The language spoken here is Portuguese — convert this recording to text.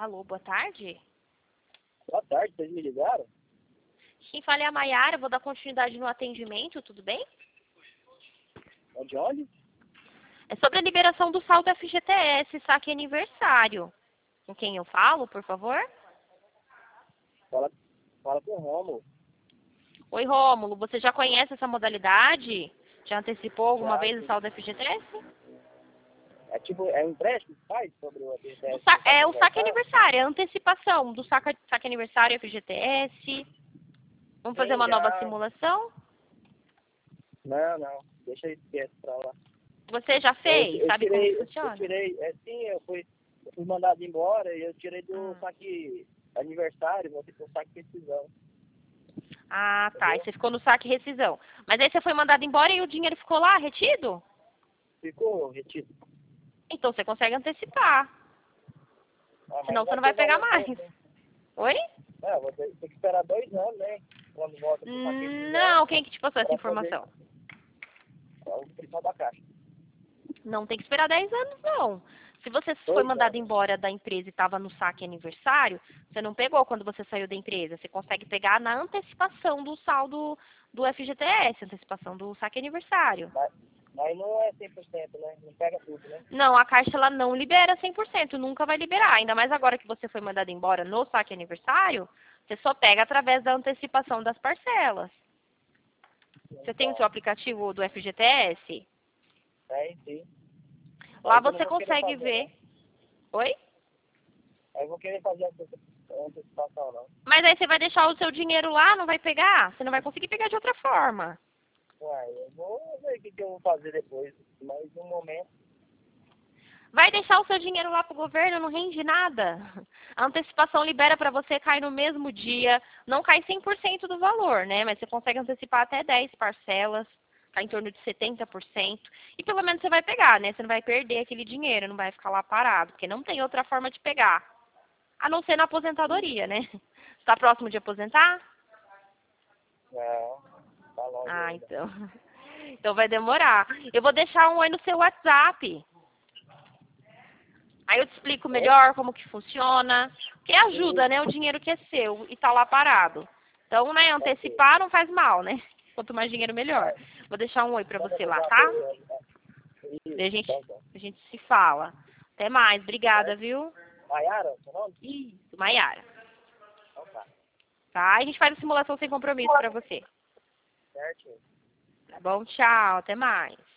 Alô, boa tarde. Boa tarde, vocês me ligaram? Quem fala é a Maiara, vou dar continuidade no atendimento, tudo bem? De onde? É sobre a liberação do saldo FGTS, saque aniversário. Com quem eu falo, por favor? Fala com o Rômulo. Oi, Rômulo, você já conhece essa modalidade? Já antecipou alguma Já, vez o sim. saldo FGTS? É um empréstimo que faz sobre o FGTS? É o saque aniversário, é a antecipação do saque aniversário FGTS. Vamos fazer Sim, uma nova já. simulação? Não. Deixa eu esquecer pra lá. Você já fez? Sabe como que Eu funciona? tirei, eu fui mandado embora e eu tirei do Hum. saque aniversário, vou ter que um saque rescisão. Ah, tá. Aí Entendeu? você ficou no saque rescisão. Mas aí você foi mandado embora e o dinheiro ficou lá, retido? Ficou retido. Então você consegue antecipar. Mas Senão você vai não vai ter pegar valor mais. todo, né? Oi? Vou ter que esperar 2 anos, né? Quando volta pro saque rescisão, Não, quem que te passou essa pra poder. informação? É o principal da caixa. Não tem que esperar 10 anos, não. Se você foi 2 mandado anos. embora da empresa e estava no saque aniversário, você não pegou quando você saiu da empresa. Você consegue pegar na antecipação do saldo do FGTS, antecipação do saque aniversário. Mas não é 100%, né? Não pega tudo, né? Não, a Caixa ela não libera 100%, nunca vai liberar. Ainda mais agora que você foi mandado embora no saque aniversário, você só pega através da antecipação das parcelas. Você tem o seu Então, aplicativo do FGTS? sim. Lá Mas eu não você vou querer consegue fazer, ver. não. Oi? Aí eu vou querer fazer a antecipação, não. Mas aí você vai deixar o seu dinheiro lá, não vai pegar? Você não vai conseguir pegar de outra forma. Uai, eu vou ver o que eu vou fazer depois. Mas no momento, Vai deixar o seu dinheiro lá pro governo, não rende nada. A antecipação libera para você, cai no mesmo dia. Não cai 100% do valor, né? Mas você consegue antecipar até 10 parcelas, cai em torno de 70%. E pelo menos você vai pegar, né? Você não vai perder aquele dinheiro, não vai ficar lá parado, porque não tem outra forma de pegar. A não ser na aposentadoria, né? Está próximo de aposentar? não, tá longe Ah, ainda. então. Então vai demorar. Eu vou deixar um oi no seu WhatsApp. Aí eu te explico Oi? melhor como que funciona. Que ajuda, Sim, né? O dinheiro que é seu e tá lá parado. Então, né, ok. antecipar não faz mal, né? Quanto mais dinheiro, melhor. Vai, Vou deixar um oi pra manda você no lá, zap tá? aí, ó. Daí Isso, então, tá. a gente se fala. Até mais. Obrigada, Certo? viu? Maiara, seu nome? Isso, Maiara. Então tá. Tá? E a gente faz a simulação sem compromisso pra você. Certo? Tá bom? Tchau. Até mais.